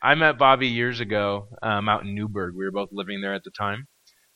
I met Bobby years ago out in Newburgh. We were both living there at the time,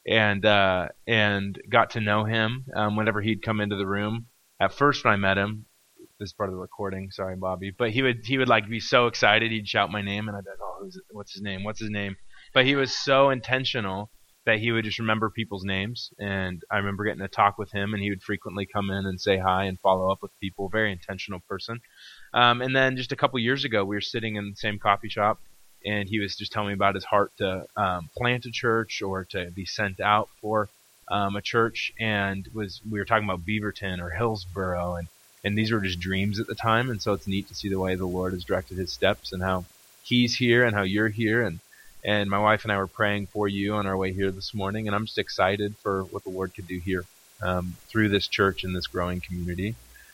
and got to know him whenever he'd come into the room. At first, when I met him, this is part of the recording. Sorry, Bobby, but he would like be so excited. He'd shout my name, and I'd be like, "Oh, what's his name? What's his name?" But he was so intentional that he would just remember people's names. And I remember getting to talk with him, and he would frequently come in and say hi and follow up with people. Very intentional person. And then just a couple years ago, we were sitting in the same coffee shop, and he was just telling me about his heart to plant a church or to be sent out for a church. And we were talking about Beaverton or Hillsboro, and these were just dreams at the time. And so it's neat to see the way the Lord has directed his steps and how he's here and how you're here. And my wife and I were praying for you on our way here this morning, and I'm just excited for what the Lord could do here through this church and this growing community.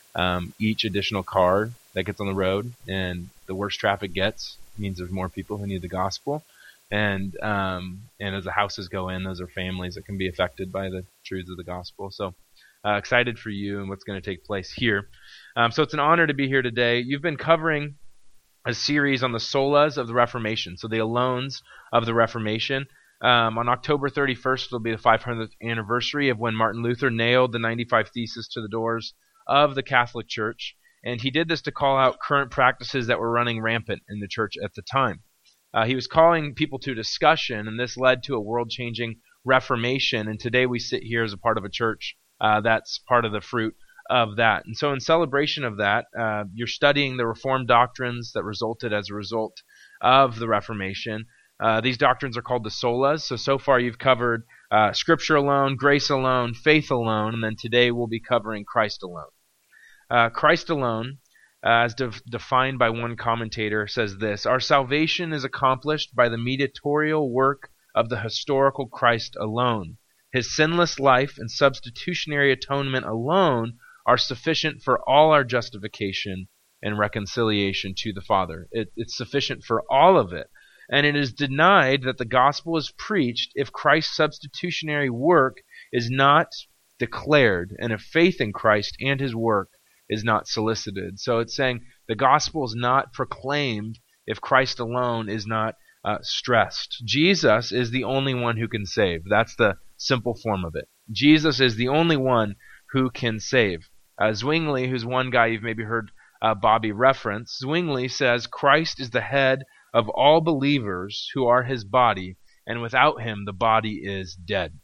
Each additional car that gets on the road, and the worse traffic gets, means there's more people who need the gospel. And as the houses go in, those are families that can be affected by the truths of the gospel. So excited for you and what's going to take place here. So it's an honor to be here today. You've been covering a series on the solas of the Reformation, so the alones of the Reformation. On October 31st, it'll be the 500th anniversary of when Martin Luther nailed the 95 Theses to the doors of the Catholic Church. And he did this to call out current practices that were running rampant in the church at the time. He was calling people to discussion, and this led to a world-changing Reformation. And today we sit here as a part of a church that's part of the fruit of that. And so in celebration of that, you're studying the Reformed doctrines that resulted as a result of the Reformation. These doctrines are called the solas. So far you've covered Scripture alone, grace alone, faith alone, and then today we'll be covering Christ alone. Christ alone, as defined by one commentator, says this: our salvation is accomplished by the mediatorial work of the historical Christ alone. His sinless life and substitutionary atonement alone are sufficient for all our justification and reconciliation to the Father. It's sufficient for all of it. And it is denied that the gospel is preached if Christ's substitutionary work is not declared, and if faith in Christ and his work is not solicited. So it's saying the gospel is not proclaimed if Christ alone is not stressed. Jesus is the only one who can save. That's the simple form of it. Jesus is the only one who can save. Zwingli, who's one guy you've maybe heard Bobby reference, Zwingli says Christ is the head of all believers who are his body, and without him the body is dead.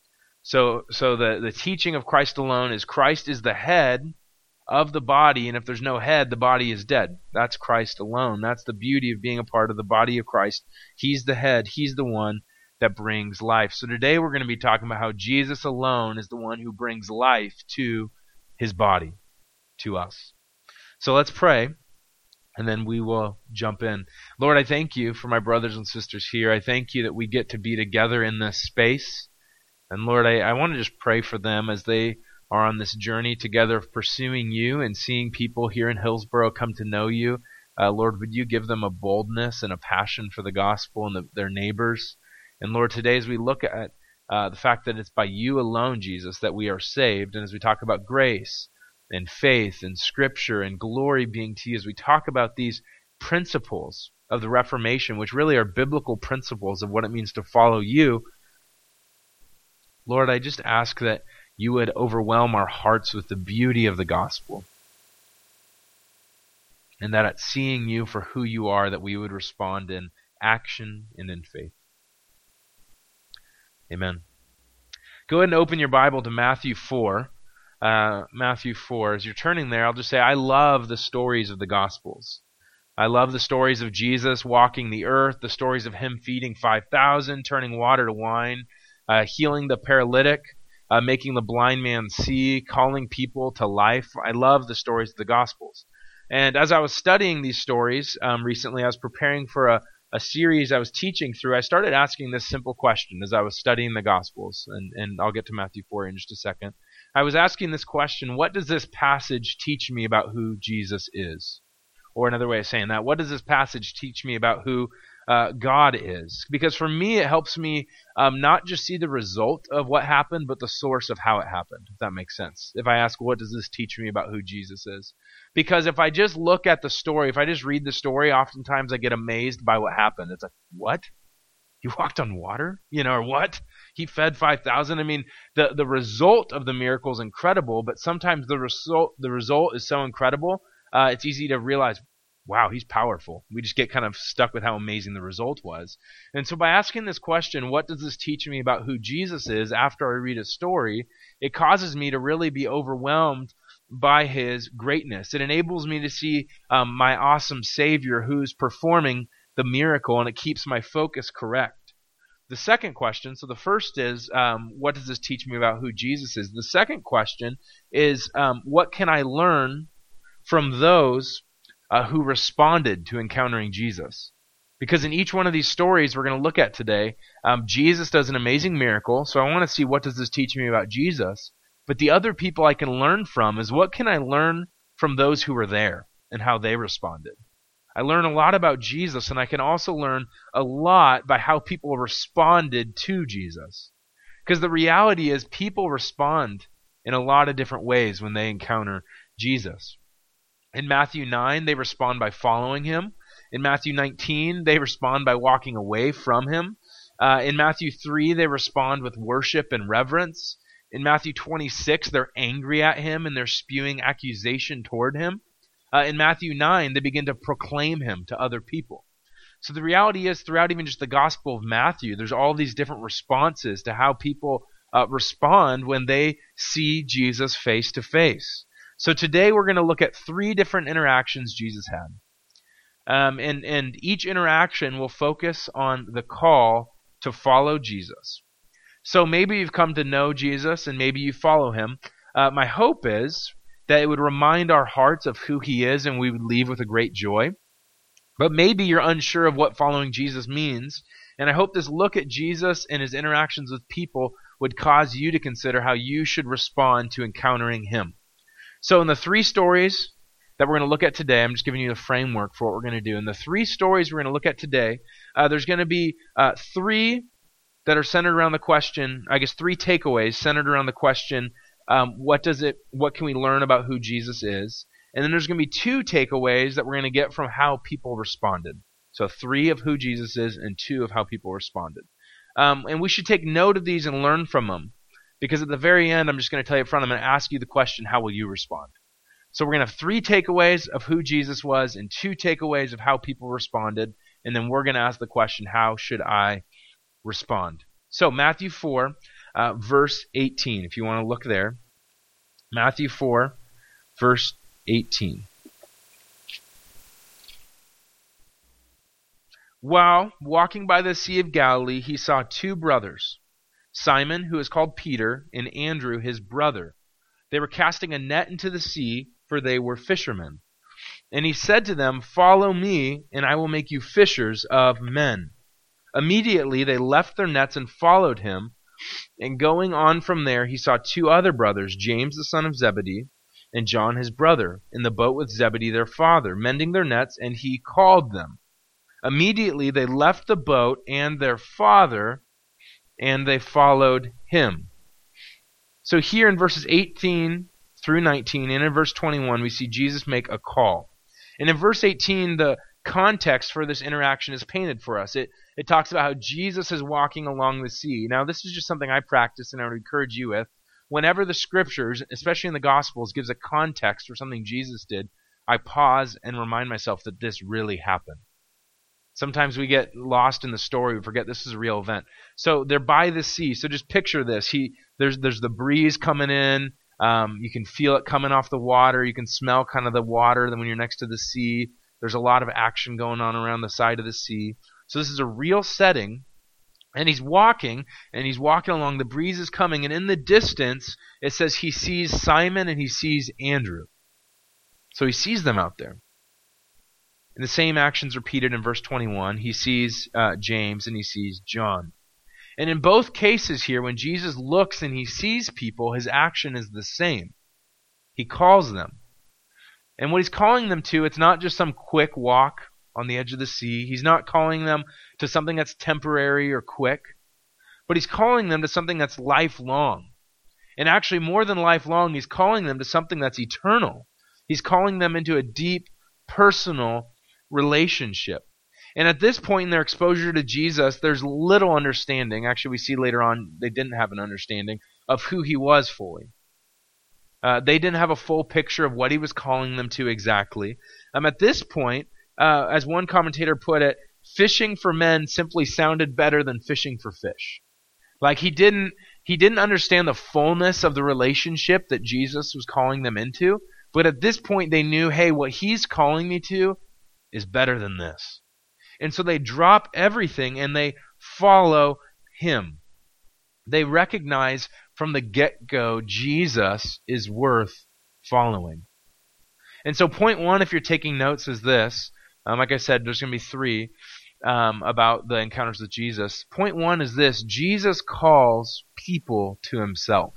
So the teaching of Christ alone is Christ is the head of the body, and if there's no head, the body is dead. That's Christ alone. That's the beauty of being a part of the body of Christ. He's the head. He's the one that brings life. So today we're going to be talking about how Jesus alone is the one who brings life to his body, to us. So let's pray, and then we will jump in. Lord, I thank you for my brothers and sisters here. I thank you that we get to be together in this space. And Lord, I want to just pray for them as they are on this journey together of pursuing you and seeing people here in Hillsboro come to know you. Lord, would you give them a boldness and a passion for the gospel and their neighbors? And Lord, today as we look at the fact that it's by you alone, Jesus, that we are saved, and as we talk about grace and faith and Scripture and glory being to you, as we talk about these principles of the Reformation, which really are biblical principles of what it means to follow you, Lord, I just ask that you would overwhelm our hearts with the beauty of the gospel, and that at seeing you for who you are, that we would respond in action and in faith. Amen. Go ahead and open your Bible to Matthew 4. Matthew 4. As you're turning there, I'll just say I love the stories of the Gospels. I love the stories of Jesus walking the earth, the stories of him feeding 5,000, turning water to wine, healing the paralytic, making the blind man see, calling people to life. I love the stories of the Gospels. And as I was studying these stories recently, I was preparing for a series I was teaching through. I started asking this simple question as I was studying the Gospels, and I'll get to Matthew 4 in just a second. I was asking this question: what does this passage teach me about who Jesus is? Or another way of saying that, what does this passage teach me about who God is? Because for me, it helps me not just see the result of what happened, but the source of how it happened, if that makes sense. If I ask, what does this teach me about who Jesus is? Because if I just look at the story, if I just read the story, oftentimes I get amazed by what happened. It's like, what? He walked on water? Or what? He fed 5,000? I mean, the result of the miracle is incredible, but sometimes the result is so incredible, it's easy to realize, wow, he's powerful. We just get kind of stuck with how amazing the result was. And so by asking this question, what does this teach me about who Jesus is after I read a story, it causes me to really be overwhelmed by his greatness. It enables me to see my awesome Savior who's performing the miracle, and it keeps my focus correct. The second question, so the first is, what does this teach me about who Jesus is? The second question is, what can I learn from those who responded to encountering Jesus? Because in each one of these stories we're going to look at today, Jesus does an amazing miracle, so I want to see what does this teach me about Jesus. But the other people I can learn from is what can I learn from those who were there and how they responded. I learn a lot about Jesus, and I can also learn a lot by how people responded to Jesus. Because the reality is people respond in a lot of different ways when they encounter Jesus. In Matthew 9, they respond by following him. In Matthew 19, they respond by walking away from him. In Matthew 3, they respond with worship and reverence. In Matthew 26, they're angry at him and they're spewing accusation toward him. In Matthew 9, they begin to proclaim him to other people. So the reality is, throughout even just the Gospel of Matthew, there's all these different responses to how people respond when they see Jesus face to face. So today we're going to look at 3 different interactions Jesus had. And each interaction will focus on the call to follow Jesus. So maybe you've come to know Jesus and maybe you follow him. My hope is that it would remind our hearts of who he is and we would leave with a great joy. But maybe you're unsure of what following Jesus means, and I hope this look at Jesus and his interactions with people would cause you to consider how you should respond to encountering him. So in the 3 stories that we're going to look at today, I'm just giving you the framework for what we're going to do. In the 3 stories we're going to look at today, there's going to be 3 that are centered around the question, 3 takeaways centered around the question, what can we learn about who Jesus is? And then there's going to be 2 takeaways that we're going to get from how people responded. So 3 of who Jesus is and 2 of how people responded. And we should take note of these and learn from them. Because at the very end, I'm just going to tell you up front, I'm going to ask you the question, how will you respond? So we're going to have 3 takeaways of who Jesus was and 2 takeaways of how people responded. And then we're going to ask the question, how should I respond? So Matthew 4, verse 18, if you want to look there. Matthew 4, verse 18. While walking by the Sea of Galilee, he saw 2 brothers, Simon, who is called Peter, and Andrew, his brother. They were casting a net into the sea, for they were fishermen. And he said to them, "Follow me, and I will make you fishers of men." Immediately they left their nets and followed him. And going on from there, he saw 2 other brothers, James the son of Zebedee, and John his brother, in the boat with Zebedee their father, mending their nets, and he called them. Immediately they left the boat and their father, and they followed him. So here in verses 18 through 19, and in verse 21, we see Jesus make a call. And in verse 18, the context for this interaction is painted for us. It talks about how Jesus is walking along the sea. Now, this is just something I practice and I would encourage you with. Whenever the scriptures, especially in the Gospels, gives a context for something Jesus did, I pause and remind myself that this really happened. Sometimes we get lost in the story. We forget this is a real event. So they're by the sea. So just picture this. There's the breeze coming in. You can feel it coming off the water. You can smell kind of the water when you're next to the sea. There's a lot of action going on around the side of the sea. So this is a real setting. And he's walking along. The breeze is coming. And in the distance, it says he sees Simon and he sees Andrew. So he sees them out there. And the same action's repeated in verse 21. He sees James and he sees John. And in both cases here, when Jesus looks and he sees people, his action is the same. He calls them. And what he's calling them to, it's not just some quick walk on the edge of the sea. He's not calling them to something that's temporary or quick. But he's calling them to something that's lifelong. And actually, more than lifelong, he's calling them to something that's eternal. He's calling them into a deep, personal relationship. And at this point in their exposure to Jesus, there's little understanding. Actually, we see later on they didn't have an understanding of who he was fully. They didn't have a full picture of what he was calling them to exactly. At this point, as one commentator put it, fishing for men simply sounded better than fishing for fish. Like he didn't understand the fullness of the relationship that Jesus was calling them into, but at this point they knew, hey, what he's calling me to is better than this. And so they drop everything and they follow him. They recognize from the get-go Jesus is worth following. And so point one, if you're taking notes, is this. Like I said, there's going to be three about the encounters with Jesus. Point one is this: Jesus calls people to himself.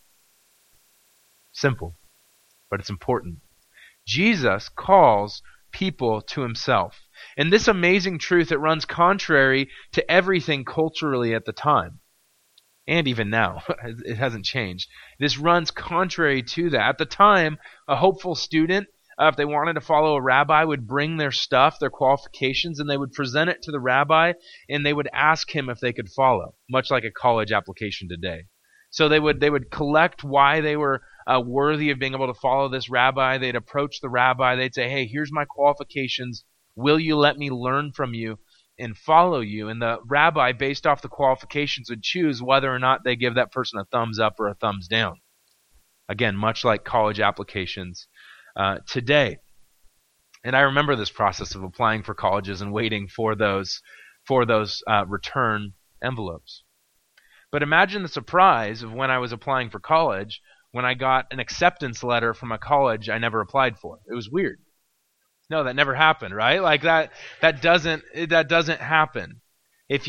Simple, but it's important. Jesus calls people to himself. And this amazing truth, it runs contrary to everything culturally at the time. And even now, it hasn't changed. This runs contrary to that. At the time, a hopeful student, if they wanted to follow a rabbi, would bring their stuff, their qualifications, and they would present it to the rabbi, and they would ask him if they could follow, much like a college application today. So they would collect why they were worthy of being able to follow this rabbi. They'd approach the rabbi. They'd say, hey, here's my qualifications. Will you let me learn from you and follow you? And the rabbi, based off the qualifications, would choose whether or not they give that person a thumbs up or a thumbs down. Again, much like college applications today. And I remember this process of applying for colleges and waiting for those return envelopes. But imagine the surprise of when I was applying for college when I got an acceptance letter from a college I never applied for. It was weird. No, that never happened, right? Like that doesn't happen. If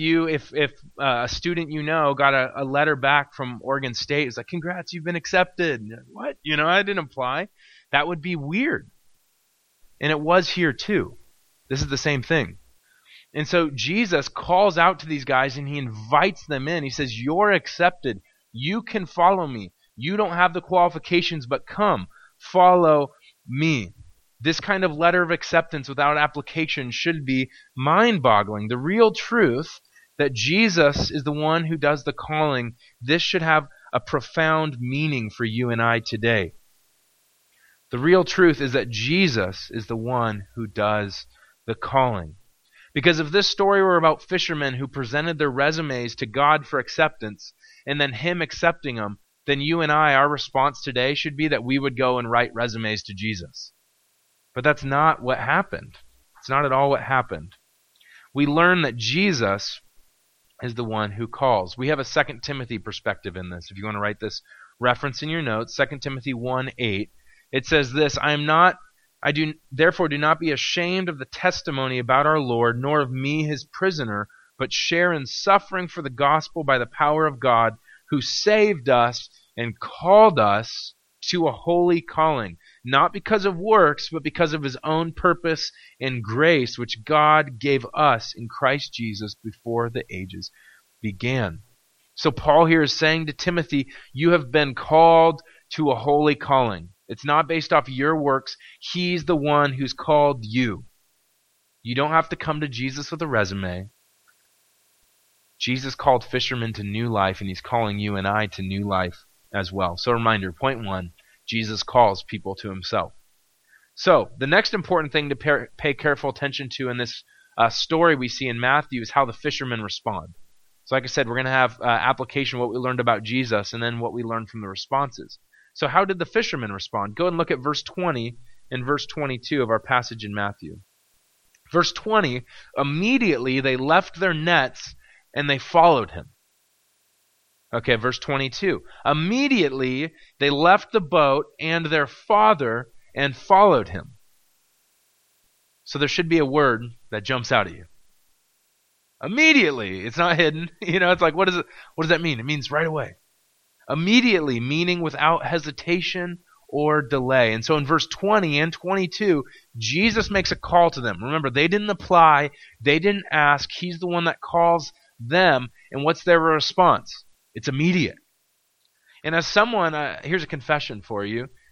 a student got a letter back from Oregon State, it's like, congrats, you've been accepted. What? I didn't apply. That would be weird. And it was here too. This is the same thing. And so Jesus calls out to these guys and he invites them in. He says, you're accepted. You can follow me. You don't have the qualifications, but come, follow me. This kind of letter of acceptance without application should be mind-boggling. The real truth that Jesus is the one who does the calling, this should have a profound meaning for you and I today. The real truth is that Jesus is the one who does the calling. Because if this story were about fishermen who presented their resumes to God for acceptance and then him accepting them, then you and I, our response today should be that we would go and write resumes to Jesus. But that's not what happened. It's not at all what happened. We learn that Jesus is the one who calls. We have a 2 Timothy perspective in this. If you want to write this reference in your notes, 2 Timothy 1:8, it says this: Therefore do not be ashamed of the testimony about our Lord, nor of me his prisoner, but share in suffering for the gospel by the power of God, who saved us and called us to a holy calling, not because of works, but because of his own purpose and grace, which God gave us in Christ Jesus before the ages began. So Paul here is saying to Timothy, you have been called to a holy calling. It's not based off your works. He's the one who's called you. You don't have to come to Jesus with a resume. Jesus called fishermen to new life, and he's calling you and I to new life as well. So reminder, point one, Jesus calls people to himself. So the next important thing to pay careful attention to in this story we see in Matthew is how the fishermen respond. So like I said, we're going to have application, what we learned about Jesus, and then what we learned from the responses. So how did the fishermen respond? Go and look at verse 20 and verse 22 of our passage in Matthew. Verse 20, immediately they left their nets and they followed him. Okay, verse 22. Immediately they left the boat and their father and followed him. So there should be a word that jumps out at you. Immediately. It's not hidden. It's like, what does that mean? It means right away. Immediately, meaning without hesitation or delay. And so in verse 20 and 22, Jesus makes a call to them. Remember, they didn't apply. They didn't ask. He's the one that calls them. And what's their response? It's immediate. And as someone, here's a confession for you.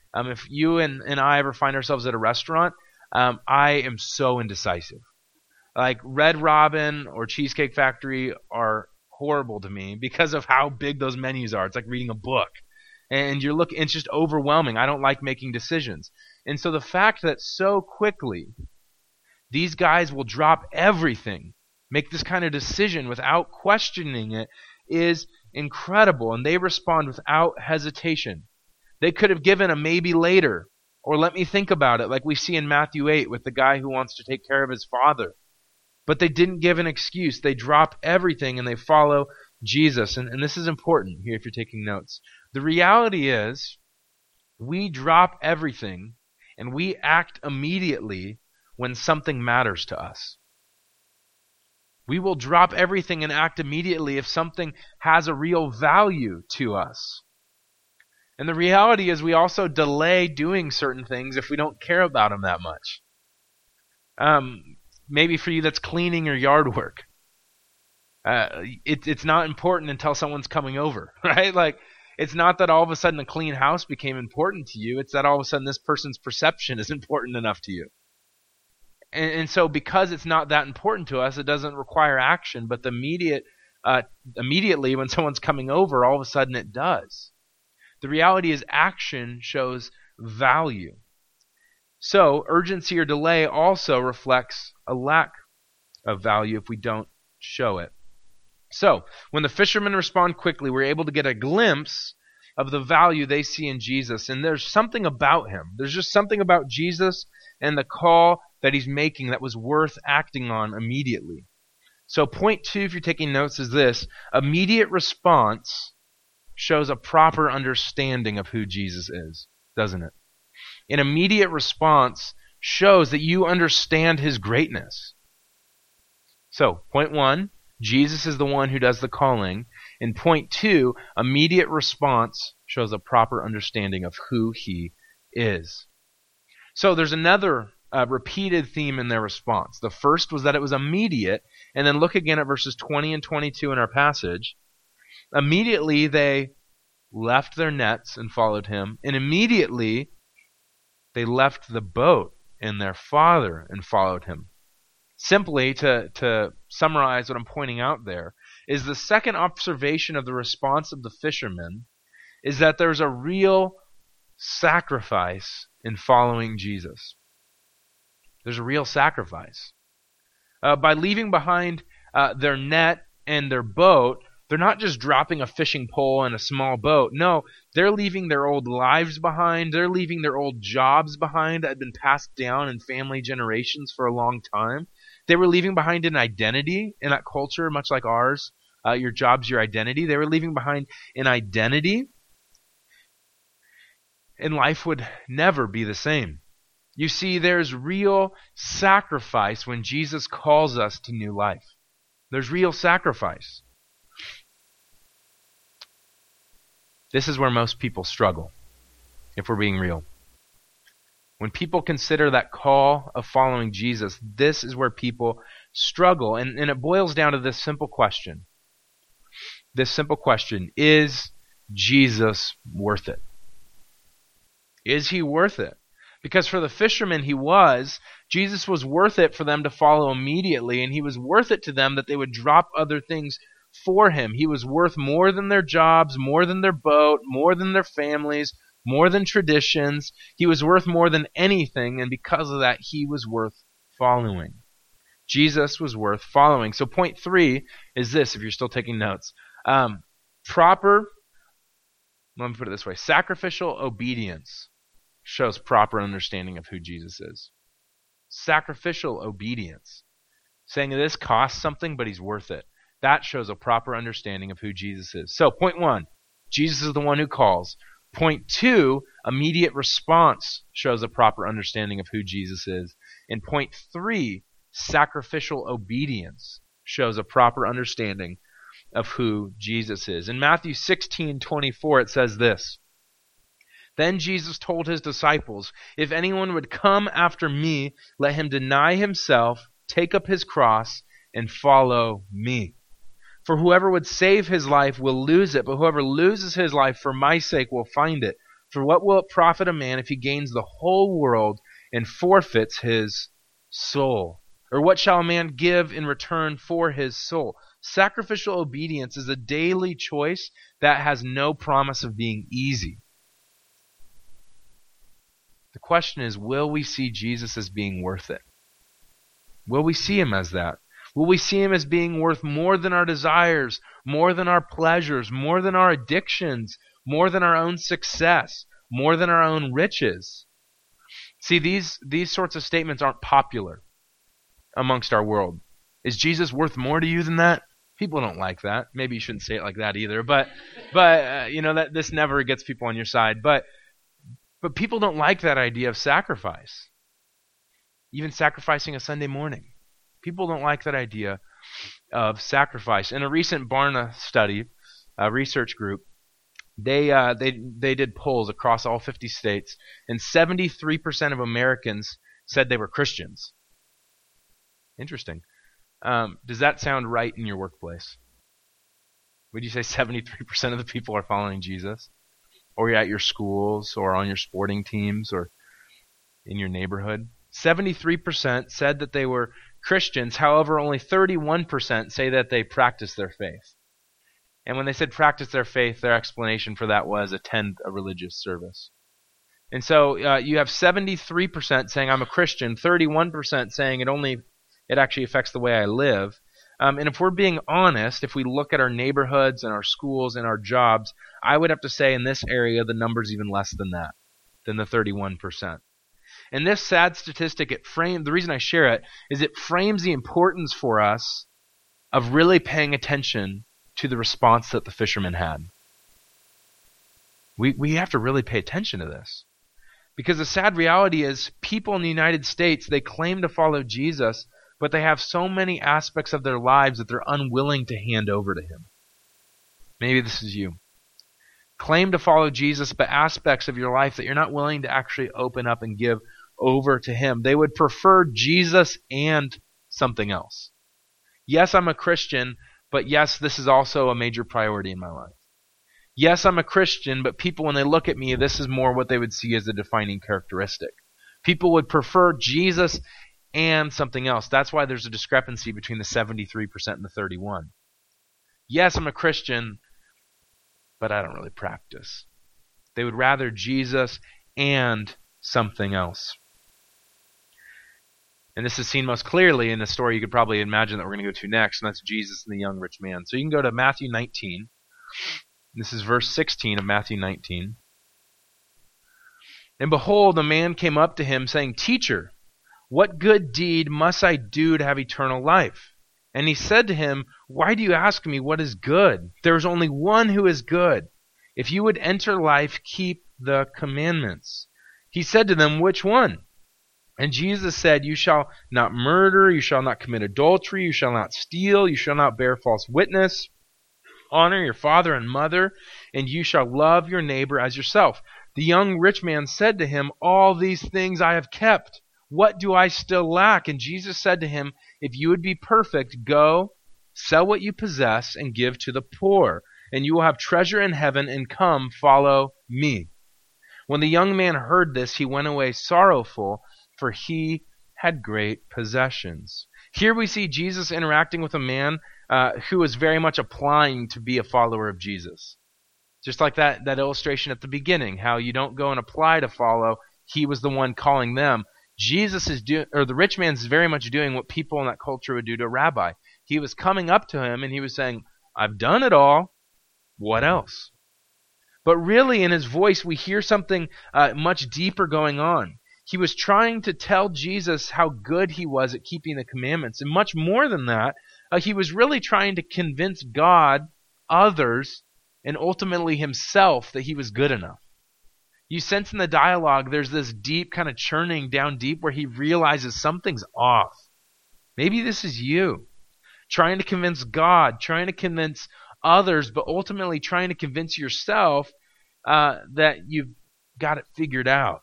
If you and I ever find ourselves at a restaurant, I am so indecisive. Like Red Robin or Cheesecake Factory are horrible to me because of how big those menus are. It's like reading a book. And it's just overwhelming. I don't like making decisions. And so the fact that so quickly these guys will drop everything, make this kind of decision without questioning it, is incredible. And they respond without hesitation. They could have given a maybe later, or let me think about it, like we see in Matthew 8 with the guy who wants to take care of his father. But they didn't give an excuse. They drop everything and they follow Jesus. And this is important here if you're taking notes. The reality is, we drop everything and we act immediately when something matters to us. We will drop everything and act immediately if something has a real value to us. And the reality is we also delay doing certain things if we don't care about them that much. Maybe for you that's cleaning or yard work. It's not important until someone's coming over, right? Like, it's not that all of a sudden a clean house became important to you. It's that all of a sudden this person's perception is important enough to you. And so because it's not that important to us, it doesn't require action. But immediately when someone's coming over, all of a sudden it does. The reality is action shows value. So urgency or delay also reflects a lack of value if we don't show it. So when the fishermen respond quickly, we're able to get a glimpse of the value they see in Jesus. And there's something about him. There's just something about Jesus and the call that he's making that was worth acting on immediately. So point 2, if you're taking notes, is this: immediate response shows a proper understanding of who Jesus is, doesn't it? An immediate response shows that you understand his greatness. So, point 1, Jesus is the one who does the calling. And point 2, immediate response shows a proper understanding of who he is. So there's another repeated theme in their response. The first was that it was immediate, and then look again at verses 20 and 22 in our passage. Immediately they left their nets and followed him, and immediately they left the boat and their father and followed him. Simply, to summarize what I'm pointing out there, is the second observation of the response of the fishermen is that there's a real sacrifice in following Jesus. There's a real sacrifice. By leaving behind their net and their boat, they're not just dropping a fishing pole and a small boat. No, they're leaving their old lives behind. They're leaving their old jobs behind that had been passed down in family generations for a long time. They were leaving behind an identity in that culture, much like ours. Your job's your identity. They were leaving behind an identity, and life would never be the same. You see, there's real sacrifice when Jesus calls us to new life. There's real sacrifice. This is where most people struggle, if we're being real. When people consider that call of following Jesus, this is where people struggle. And it boils down to this simple question. This simple question: is Jesus worth it? Is he worth it? Because for the fishermen he was. Jesus was worth it for them to follow immediately, and he was worth it to them that they would drop other things for him. He was worth more than their jobs, more than their boat, more than their families, more than traditions. He was worth more than anything, and because of that, he was worth following. Jesus was worth following. So point 3 is this, if you're still taking notes. Let me put it this way. Sacrificial obedience shows proper understanding of who Jesus is. Sacrificial obedience. Saying this costs something, but he's worth it. That shows a proper understanding of who Jesus is. So, point 1, Jesus is the one who calls. Point 2, immediate response shows a proper understanding of who Jesus is. And point 3, sacrificial obedience shows a proper understanding of who Jesus is. In Matthew 16:24, it says this: Then Jesus told his disciples, "If anyone would come after me, let him deny himself, take up his cross, and follow me. For whoever would save his life will lose it, but whoever loses his life for my sake will find it. For what will it profit a man if he gains the whole world and forfeits his soul? Or what shall a man give in return for his soul? Sacrificial obedience is a daily choice that has no promise of being easy. The question is, will we see Jesus as being worth it? Will we see him as that? Will we see him as being worth more than our desires, more than our pleasures, more than our addictions, more than our own success, more than our own riches? See, these sorts of statements aren't popular amongst our world. Is Jesus worth more to you than that? People don't like that. Maybe you shouldn't say it like that either. But that this never gets people on your side. But people don't like that idea of sacrifice. Even sacrificing a Sunday morning. People don't like that idea of sacrifice. In a recent Barna study, a research group, they did polls across all 50 states, and 73% of Americans said they were Christians. Interesting. Does that sound right in your workplace? Would you say 73% of the people are following Jesus? Or you're at your schools, or on your sporting teams, or in your neighborhood? 73% said that they were Christians. However, only 31% say that they practice their faith. And when they said practice their faith, their explanation for that was attend a religious service. And so you have 73% saying I'm a Christian, 31% saying it actually affects the way I live. And if we're being honest, if we look at our neighborhoods and our schools and our jobs, I would have to say in this area the number's even less than that, than the 31%. And this sad statistic, the reason I share it is it frames the importance for us of really paying attention to the response that the fishermen had. We have to really pay attention to this. Because the sad reality is people in the United States, they claim to follow Jesus, but they have so many aspects of their lives that they're unwilling to hand over to him. Maybe this is you. Claim to follow Jesus, but aspects of your life that you're not willing to actually open up and give over to him. They would prefer Jesus and something else. Yes, I'm a Christian, but yes, this is also a major priority in my life. Yes, I'm a Christian, but people, when they look at me, this is more what they would see as a defining characteristic. People would prefer Jesus and something else. That's why there's a discrepancy between the 73% and the 31%. Yes, I'm a Christian, but I don't really practice. They would rather Jesus and something else. And this is seen most clearly in the story you could probably imagine that we're going to go to next, and that's Jesus and the young rich man. So you can go to Matthew 19. This is verse 16 of Matthew 19. And behold, a man came up to him, saying, Teacher, what good deed must I do to have eternal life? And he said to him, Why do you ask me what is good? There is only one who is good. If you would enter life, keep the commandments. He said to them, Which one? And Jesus said, You shall not murder, you shall not commit adultery, you shall not steal, you shall not bear false witness, honor your father and mother, and you shall love your neighbor as yourself. The young rich man said to him, All these things I have kept. What do I still lack? And Jesus said to him, If you would be perfect, go, sell what you possess, and give to the poor, and you will have treasure in heaven, and come, follow me. When the young man heard this, he went away sorrowful, for he had great possessions. Here we see Jesus interacting with a man who was very much applying to be a follower of Jesus. Just like that illustration at the beginning, how you don't go and apply to follow. He was the one calling them. The rich man's very much doing what people in that culture would do to a rabbi. He was coming up to him and he was saying, I've done it all. What else? But really in his voice we hear something much deeper going on. He was trying to tell Jesus how good he was at keeping the commandments. And much more than that, he was really trying to convince God, others, and ultimately himself that he was good enough. You sense in the dialogue there's this deep kind of churning down deep where he realizes something's off. Maybe this is you. Trying to convince God, trying to convince others, but ultimately trying to convince yourself that you've got it figured out.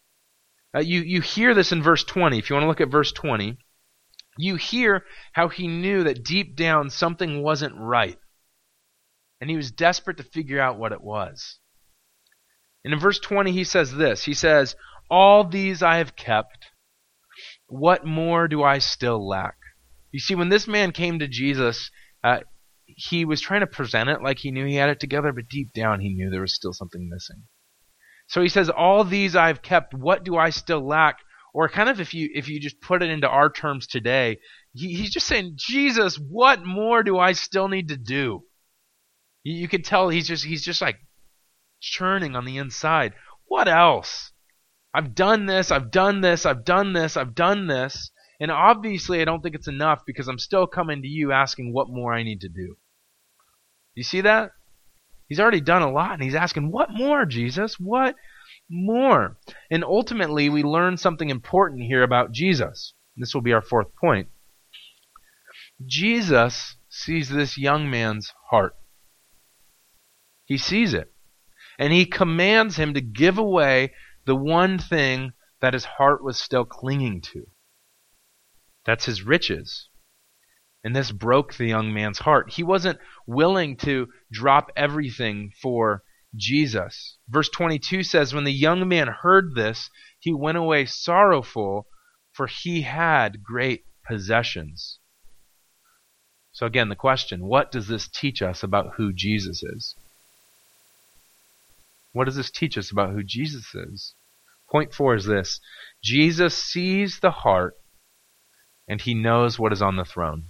You hear this in verse 20. If you want to look at verse 20, you hear how he knew that deep down something wasn't right. And he was desperate to figure out what it was. And in verse 20 he says this. He says, all these I have kept. What more do I still lack? You see, when this man came to Jesus, he was trying to present it like he knew he had it together, but deep down he knew there was still something missing. So he says, all these I've kept, what do I still lack? Or kind of if you just put it into our terms today, he's just saying, Jesus, what more do I still need to do? You can tell he's just like churning on the inside. What else? I've done this, I've done this, I've done this, I've done this. And obviously I don't think it's enough because I'm still coming to you asking what more I need to do. You see that? He's already done a lot and he's asking, what more, Jesus? What more? And ultimately we learn something important here about Jesus. This will be our fourth point. Jesus sees this young man's heart. He sees it. And he commands him to give away the one thing that his heart was still clinging to. That's his riches. And this broke the young man's heart. He wasn't willing to drop everything for Jesus. Verse 22 says, when the young man heard this, he went away sorrowful, for he had great possessions. So again, the question, what does this teach us about who Jesus is? What does this teach us about who Jesus is? Point 4 is this. Jesus sees the heart and he knows what is on the throne.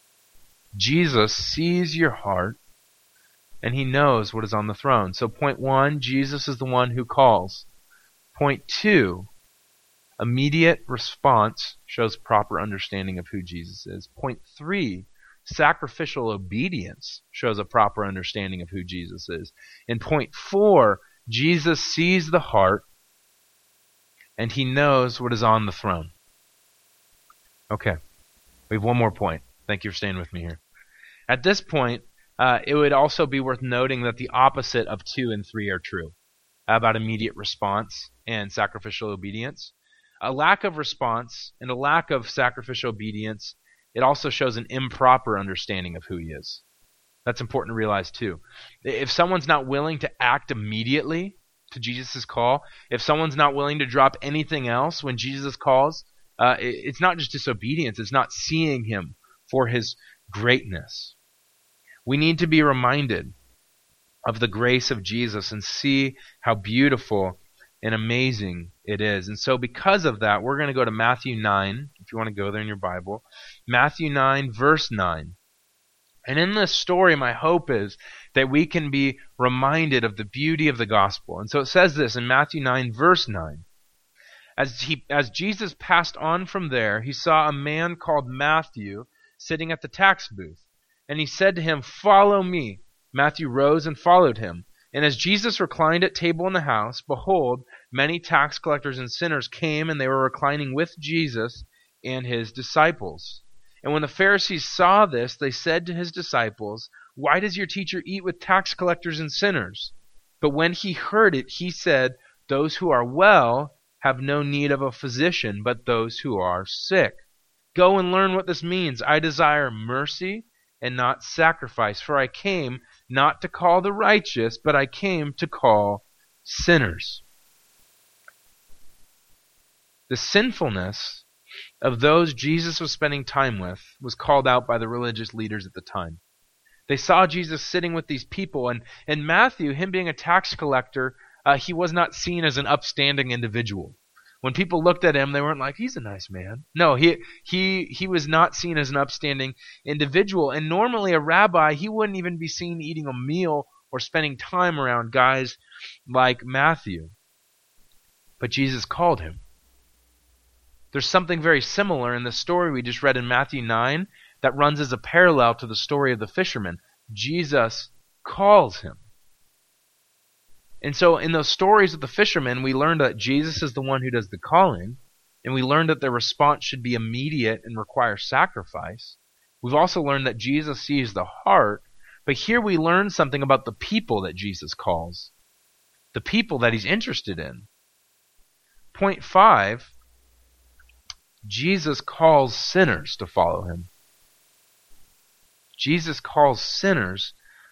Jesus sees your heart and he knows what is on the throne. So point 1, Jesus is the one who calls. Point 2, immediate response shows proper understanding of who Jesus is. Point 3, sacrificial obedience shows a proper understanding of who Jesus is. And point 4, Jesus sees the heart and he knows what is on the throne. Okay, we have one more point. Thank you for staying with me here. At this point, it would also be worth noting that the opposite of 2 and 3 are true about immediate response and sacrificial obedience. A lack of response and a lack of sacrificial obedience, it also shows an improper understanding of who he is. That's important to realize too. If someone's not willing to act immediately to Jesus' call, if someone's not willing to drop anything else when Jesus calls, it's not just disobedience, it's not seeing him for his greatness. We need to be reminded of the grace of Jesus and see how beautiful and amazing it is. And so because of that, we're going to go to Matthew 9, if you want to go there in your Bible. Matthew 9, verse 9. And in this story, my hope is that we can be reminded of the beauty of the gospel. And so it says this in Matthew 9, verse 9. As Jesus passed on from there, he saw a man called Matthew sitting at the tax booth. And he said to him, "Follow me." Matthew rose and followed him. And as Jesus reclined at table in the house, behold, many tax collectors and sinners came, and they were reclining with Jesus and his disciples. And when the Pharisees saw this, they said to his disciples, "Why does your teacher eat with tax collectors and sinners?" But when he heard it, he said, "Those who are well have no need of a physician, but those who are sick. Go and learn what this means. I desire mercy and not sacrifice, for I came not to call the righteous, but I came to call sinners." The sinfulness of those Jesus was spending time with was called out by the religious leaders at the time. They saw Jesus sitting with these people, and Matthew, him being a tax collector, he was not seen as an upstanding individual. When people looked at him, they weren't like, "He's a nice man." No, he was not seen as an upstanding individual. And normally a rabbi, he wouldn't even be seen eating a meal or spending time around guys like Matthew. But Jesus called him. There's something very similar in the story we just read in Matthew 9 that runs as a parallel to the story of the fisherman. Jesus calls him. And so in those stories of the fishermen, we learned that Jesus is the one who does the calling, and we learned that their response should be immediate and require sacrifice. We've also learned that Jesus sees the heart, but here we learn something about the people that Jesus calls, the people that he's interested in. Point 5, Jesus calls sinners to follow him. Jesus calls sinners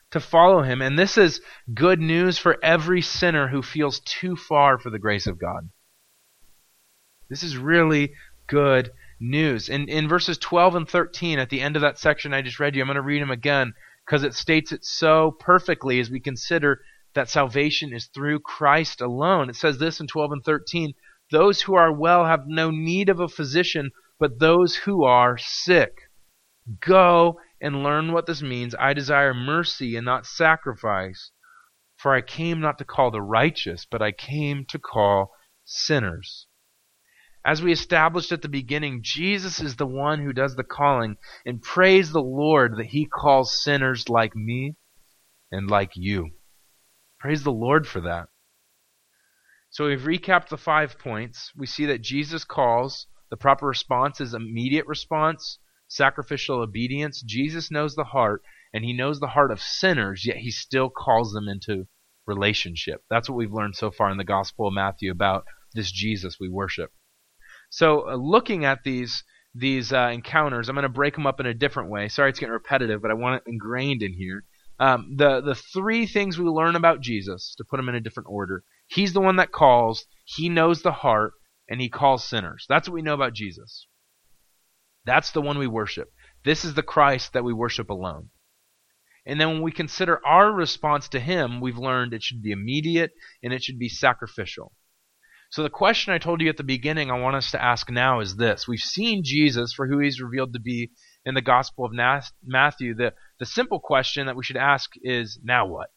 to follow him. And this is good news for every sinner who feels too far for the grace of God. This is really good news. In verses 12 and 13, at the end of that section I just read you, I'm going to read them again because it states it so perfectly as we consider that salvation is through Christ alone. It says this in 12 and 13, "Those who are well have no need of a physician, but those who are sick. Go and learn what this means. I desire mercy and not sacrifice, for I came not to call the righteous, but I came to call sinners." As we established at the beginning, Jesus is the one who does the calling, and praise the Lord that he calls sinners like me and like you. Praise the Lord for that. So we've recapped the 5 points. We see that Jesus calls. The proper response is immediate response, sacrificial obedience. Jesus knows the heart, and he knows the heart of sinners, yet he still calls them into relationship. That's what we've learned so far in the Gospel of Matthew about this Jesus we worship. So looking at these encounters, I'm going to break them up in a different way. Sorry it's getting repetitive, but I want it ingrained in here. The 3 things we learn about Jesus, to put them in a different order. He's the one that calls, he knows the heart, and he calls sinners. That's what we know about Jesus. That's the one we worship. This is the Christ that we worship alone. And then when we consider our response to him, we've learned it should be immediate and it should be sacrificial. So the question I told you at the beginning I want us to ask now is this. We've seen Jesus for who he's revealed to be in the Gospel of Matthew. The simple question that we should ask is, now what?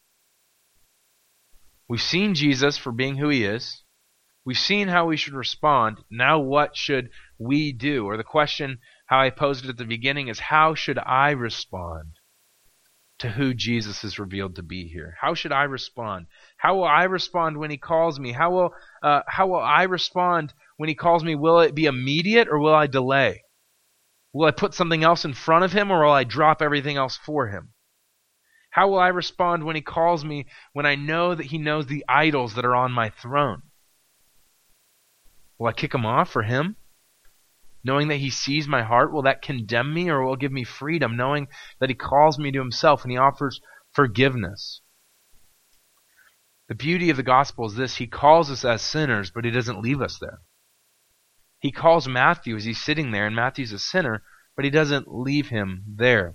We've seen Jesus for being who he is. We've seen how we should respond. Now what should we do? Or the question, how I posed it at the beginning, is how should I respond to who Jesus is revealed to be here? How should I respond? How will I respond when he calls me? How will I respond when he calls me? Will it be immediate or will I delay? Will I put something else in front of him or will I drop everything else for him? How will I respond when he calls me when I know that he knows the idols that are on my throne? Will I kick them off for him? Knowing that he sees my heart, will that condemn me or will it give me freedom, knowing that he calls me to himself and he offers forgiveness? The beauty of the gospel is this: he calls us as sinners, but he doesn't leave us there. He calls Matthew as he's sitting there, and Matthew's a sinner, but he doesn't leave him there.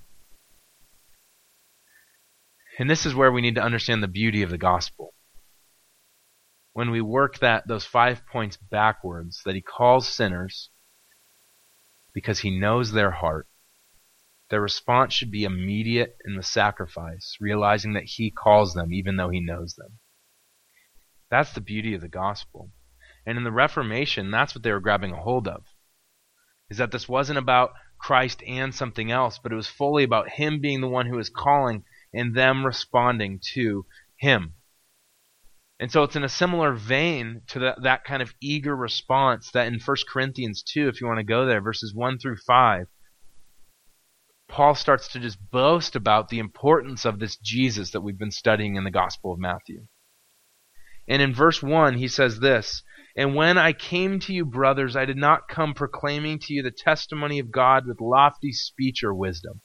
And this is where we need to understand the beauty of the gospel. When we work those 5 points backwards, that he calls sinners because he knows their heart, their response should be immediate in the sacrifice, realizing that he calls them even though he knows them. That's the beauty of the gospel. And in the Reformation, that's what they were grabbing a hold of. Is that this wasn't about Christ and something else, but it was fully about him being the one who is calling and them responding to him. And so it's in a similar vein to that kind of eager response that in 1 Corinthians 2, if you want to go there, verses 1 through 5, Paul starts to just boast about the importance of this Jesus that we've been studying in the Gospel of Matthew. And in verse 1, he says this, "And when I came to you, brothers, I did not come proclaiming to you the testimony of God with lofty speech or wisdom."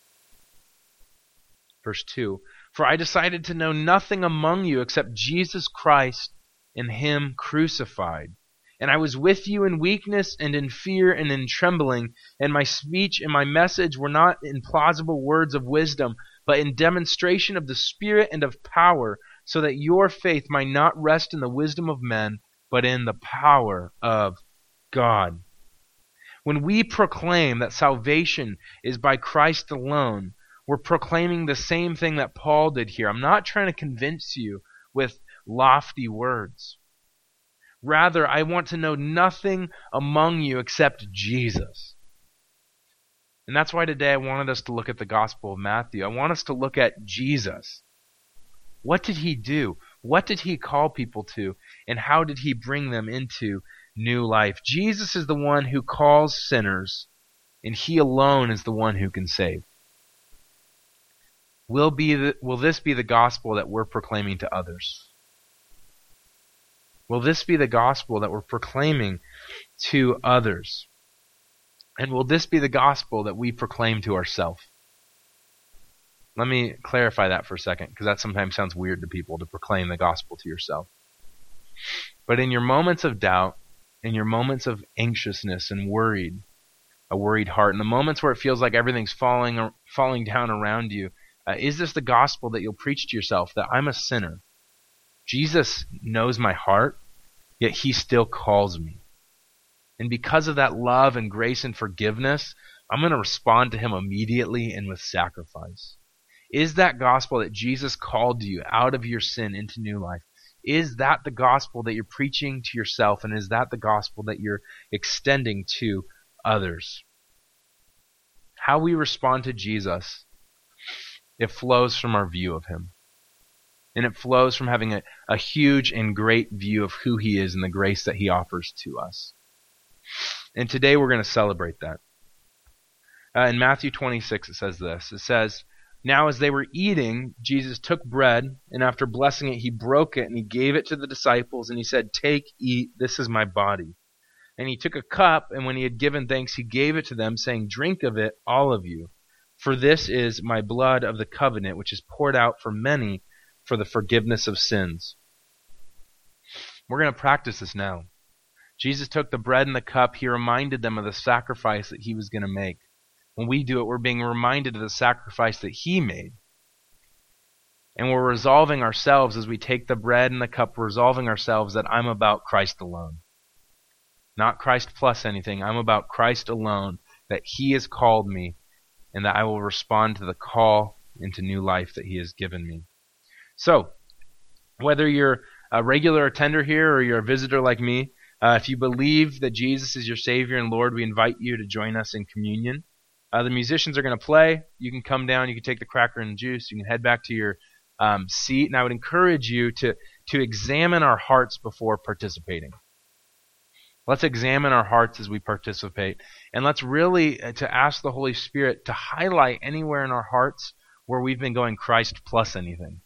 Verse 2, "For I decided to know nothing among you except Jesus Christ and him crucified. And I was with you in weakness and in fear and in trembling, and my speech and my message were not in plausible words of wisdom, but in demonstration of the Spirit and of power, so that your faith might not rest in the wisdom of men, but in the power of God." When we proclaim that salvation is by Christ alone, we're proclaiming the same thing that Paul did here. I'm not trying to convince you with lofty words. Rather, I want to know nothing among you except Jesus. And that's why today I wanted us to look at the Gospel of Matthew. I want us to look at Jesus. What did he do? What did he call people to? And how did he bring them into new life? Jesus is the one who calls sinners, and he alone is the one who can save. Will this be the gospel that we're proclaiming to others? Will this be the gospel that we're proclaiming to others? And will this be the gospel that we proclaim to ourselves? Let me clarify that for a second, because that sometimes sounds weird to people, to proclaim the gospel to yourself. But in your moments of doubt, in your moments of anxiousness and a worried heart, in the moments where it feels like everything's falling down around you, is this the gospel that you'll preach to yourself, that I'm a sinner? Jesus knows my heart, yet he still calls me. And because of that love and grace and forgiveness, I'm going to respond to him immediately and with sacrifice. Is that gospel that Jesus called you out of your sin into new life? Is that the gospel that you're preaching to yourself, and is that the gospel that you're extending to others? How we respond to Jesus, it flows from our view of him. And it flows from having a huge and great view of who he is and the grace that he offers to us. And today we're going to celebrate that. In Matthew 26 it says this. It says, "Now as they were eating, Jesus took bread, and after blessing it, he broke it, and he gave it to the disciples, and he said, 'Take, eat, this is my body.' And he took a cup, and when he had given thanks, he gave it to them, saying, 'Drink of it, all of you, for this is my blood of the covenant, which is poured out for many for the forgiveness of sins.'" We're going to practice this now. Jesus took the bread and the cup. He reminded them of the sacrifice that he was going to make. When we do it, we're being reminded of the sacrifice that he made. And we're resolving ourselves as we take the bread and the cup, resolving ourselves that I'm about Christ alone. Not Christ plus anything. I'm about Christ alone, that he has called me, and that I will respond to the call into new life that he has given me. So, whether you're a regular attender here or you're a visitor like me, if you believe that Jesus is your Savior and Lord, we invite you to join us in communion. The musicians are going to play. You can come down. You can take the cracker and juice. You can head back to your seat. And I would encourage you to examine our hearts before participating. Let's examine our hearts as we participate. And let's really to ask the Holy Spirit to highlight anywhere in our hearts where we've been going Christ plus anything.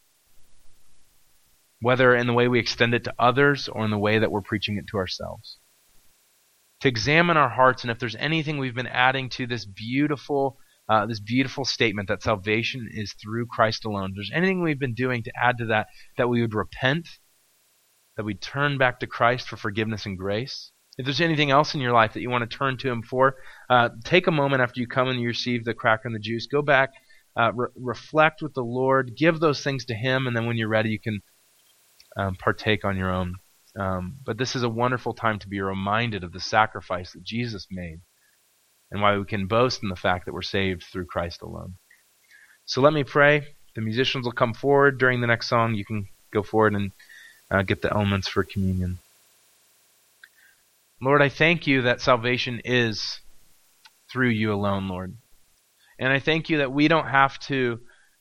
Whether in the way we extend it to others or in the way that we're preaching it to ourselves. To examine our hearts, and if there's anything we've been adding to this beautiful statement that salvation is through Christ alone, if there's anything we've been doing to add to that, that we would repent, that we'd turn back to Christ for forgiveness and grace. If there's anything else in your life that you want to turn to him for, take a moment after you come and you receive the cracker and the juice. Go back, reflect with the Lord, give those things to him, and then when you're ready, you can partake on your own. But this is a wonderful time to be reminded of the sacrifice that Jesus made and why we can boast in the fact that we're saved through Christ alone. So let me pray. The musicians will come forward during the next song. You can go forward and get the elements for communion. Lord, I thank you that salvation is through you alone, Lord. And I thank you that we don't have to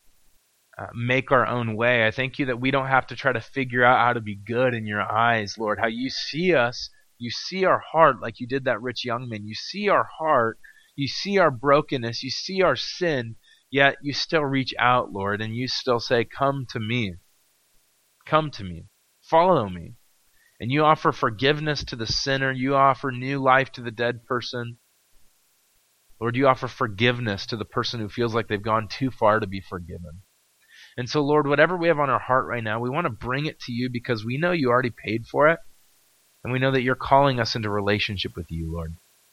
make our own way. I thank you that we don't have to try to figure out how to be good in your eyes, Lord. How you see us, you see our heart like you did that rich young man. You see our heart, you see our brokenness, you see our sin, yet you still reach out, Lord, and you still say, "Come to me. Come to me. Follow me." And you offer forgiveness to the sinner. You offer new life to the dead person. Lord, you offer forgiveness to the person who feels like they've gone too far to be forgiven. And so, Lord, whatever we have on our heart right now, we want to bring it to you because we know you already paid for it. And we know that you're calling us into relationship with you, Lord.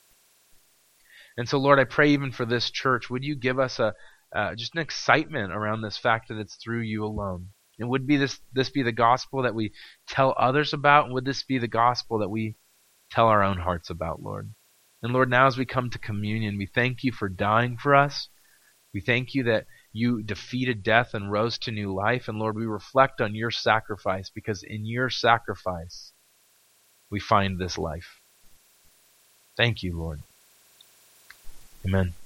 And so, Lord, I pray even for this church, would you give us just an excitement around this fact that it's through you alone? And would this be the gospel that we tell others about? And would this be the gospel that we tell our own hearts about, Lord? And Lord, now as we come to communion, we thank you for dying for us. We thank you that you defeated death and rose to new life. And Lord, we reflect on your sacrifice because in your sacrifice, we find this life. Thank you, Lord. Amen.